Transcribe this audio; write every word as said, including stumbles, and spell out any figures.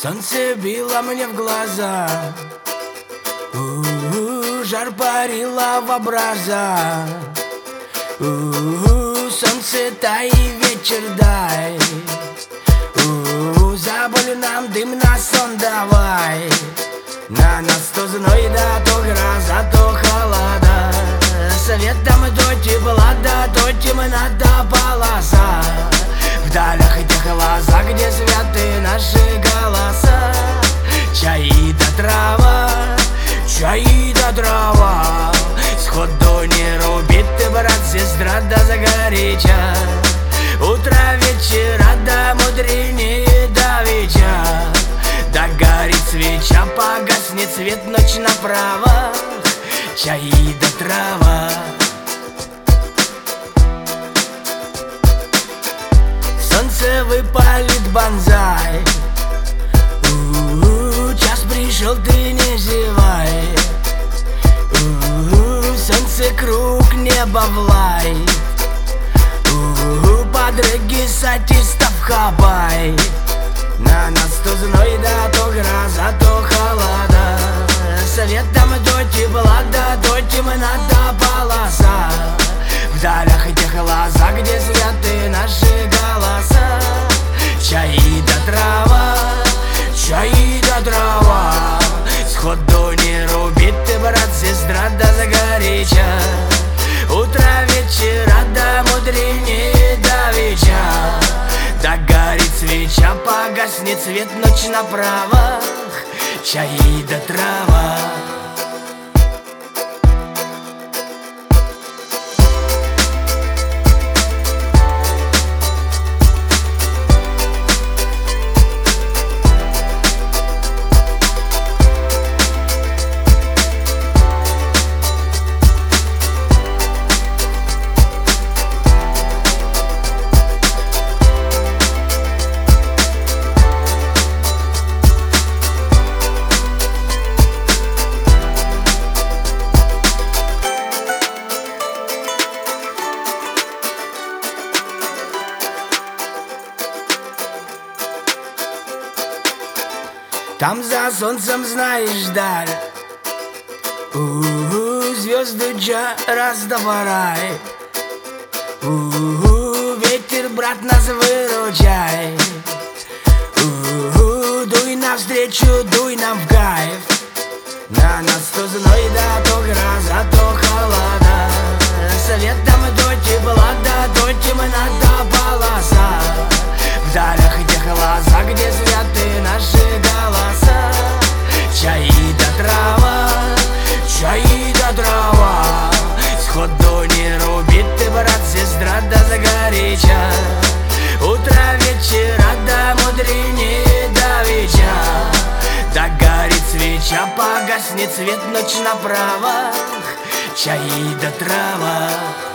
Солнце било мне в глаза, У-у-у, жар парило в образа. У-у-у, солнце тай, вечер дай. У-у-у, забыли нам дым на сон давай. На нас то зной, да то гроза, то холода. Советом то тепла, да то темнота полоса. В далях этих глазах, где святы наши голоса. Чай да трава, чай да трава. Сходу не рубит ты, брат, сестра, да загоряча. Утро вечера, да мудренее давеча. Да горит свеча, погаснет свет, ночь направо. Чай да трава. Солнце выпалит банзай. У-у-у, час пришел, ты не зевай. У-у-у, солнце круг, небо влай. У-у-у, подруги сатистов хабай. На нас то зной, да то гроза, то холода. Советом то тепла, да то темнота полоса. В далях этих глазах, где святы наши голоса. Чай да трава, чай да трава. Сходу не рубит ты, брат, сестра, да загоряча. Утро вечера, да мудренее давеча. Да горит свеча, погаснет свет, ночь направо. Чай да трава. Там за солнцем, знаешь, даль. У-у-у, звезды джа раздавай. У-у-у, ветер, брат, нас выручай. У-у-у, дуй навстречу, дуй нам в кайф. На нас то зной, да то гроза, то холода. Советом то тепла, да то темнота полоса. В далях этих глазах, где святы наши голоса. Чай да трава, чай да трава. Сходу не рубит ты, брат, сестра, да загоряча. Утро вечера, да мудренее давеча. Да горит свеча, погаснет свет, ночь направо. Чай да трава.